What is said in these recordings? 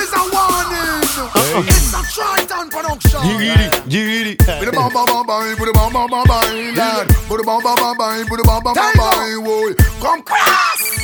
is a warning. It's a Triton production. Jigiri. Put the bomb, put the bomb, lad. Put the bomb, boy. Come cross.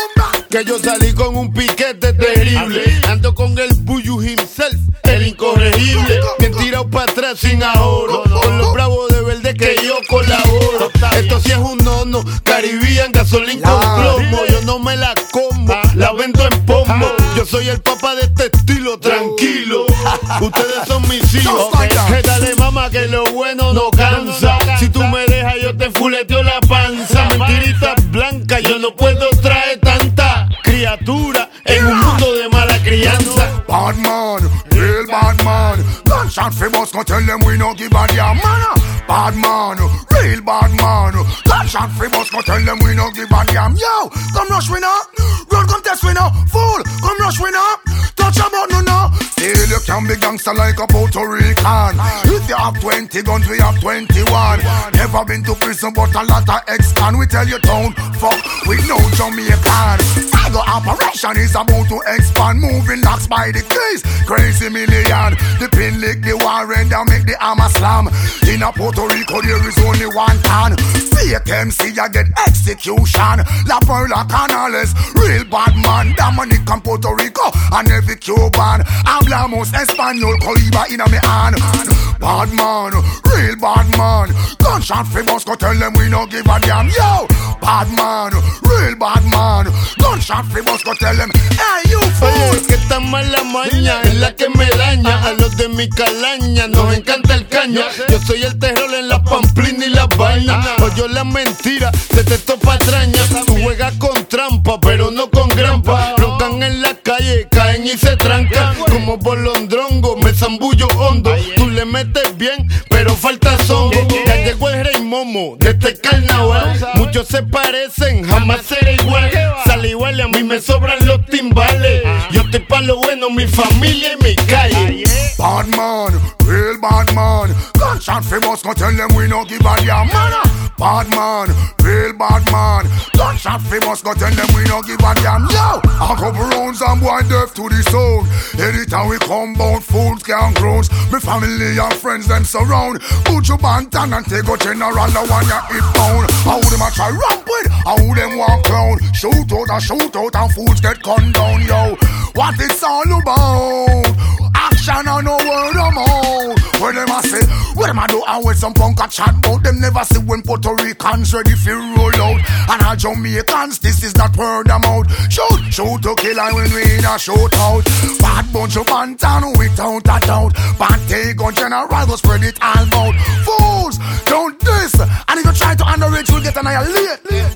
Que yo salí con un piquete terrible. Ando con el Buyu himself, el incorregible. Bien tirado para atrás sin ahorro. Con los bravos de verde que yo colaboro. Esto sí es un nono, Caribbean, gasolina con plomo. Yo no me la como, la vendo en pomo. Yo soy el papá de este estilo, tranquilo. Ustedes son mis hijos. Dale mama que lo bueno no cansa. Si tú me dejas yo te fuleteo la panza. Mentirita blanca, yo no puedo traer tanta criatura en un mundo de mala crianza. Bad man, real bad man. Gunshot for bus, go tell them we no give a damn man. Bad man, real bad man. Gunshot for bus, go tell them we no give a damn. Yo, come rush me now. Run contest me now. Fool, come rush me now. Touch about no now. Still you can be gangster like a Puerto Rican. If you have 20 guns, we have 21. Never been to prison, but a lot of ex-con. We tell you don't fuck with no Jamaican. Tiger operation is about to expand. Moving locks by the keys. Crazy million. The pin lick the warrant and make the armor slam. In a Puerto Rico there is only one can. Fake MC you get execution. La Perla Canales, real bad man. Dominican, Puerto Rico and every Cuban. Hablamos Espanol, Coiba in a me hand. Bad man, real bad man. Gunshot for bus, go tell them we no give a damn. Yo, bad man, real bad man. Gunshot for bus, go tell them, hey you fool. Oye, que esta mala maña es la que me daña. A los de mi calaña nos encanta el caño. Yo soy el terror en la pamplina y la vaina. Oye la mentira, detesto patrañas. Tú juegas con trampa, pero no con grampa. Roncan en la calle, caen y se trancan. Como bolondrongo, me zambullo hondo. Tú le metes bien, pero falta zongo. Ya llegó el rey Momo de este carnaval. Muchos se parecen, jamás será igual. Sale igual y a mí me sobran los timbales. Yo estoy pa' lo bueno, mi familia y mi calle. Bad man, real bad man. Gunshot for bus, go tell them we no give a damn man. Bad man, real bad man. Gunshot for bus, go tell them we no give a damn. Yo, a couple rounds and boy deaf to the sound. Anytime we come bout fools can't grows. Me family and friends them surround. Put your bantan and take a general the one you hit down. How them a try ramp with, how them walk round. Shoot out and fools get gunned down. Yo, what it's all about? Action and no word of mouth. What them a say, what them a do and with some punk a chat about. Them never see when Puerto Ricans ready for roll out. And all Jamaicans, this is not word of mouth. Shoot to kill and when we in a shootout. Bad bunch of bantan without a doubt. Bante gun general go spread it all out. Fools, don't diss. And if you try to underage, you'll get annihilated.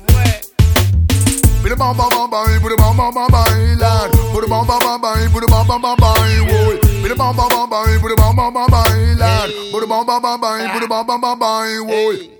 Put the bomb, put the bomb, lad. Put the bomb, put the bomb, boy. Put the bomb, put the bomb, lad. Put the bomb, put the bomb, boy.